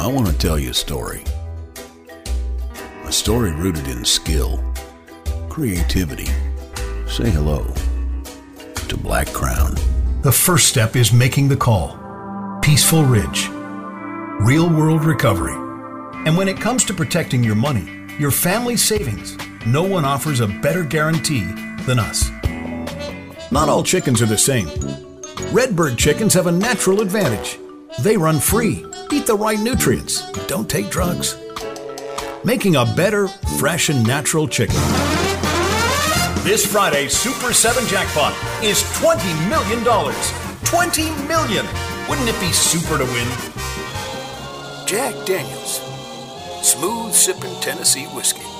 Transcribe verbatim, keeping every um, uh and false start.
I want to tell you a story. A story rooted in skill, creativity. Say hello to Black Crown. The first step is making the call. Peaceful Ridge. Real world recovery. And when it comes to protecting your money, your family's savings, no one offers a better guarantee than us. Not all chickens are the same. Redbird chickens have a natural advantage. They run free, eat the right nutrients, don't take drugs. Making a better, fresh, and natural chicken. This Friday's Super seven jackpot is twenty million dollars. twenty million dollars! Wouldn't it be super to win? Jack Daniels. Smooth sipping Tennessee whiskey.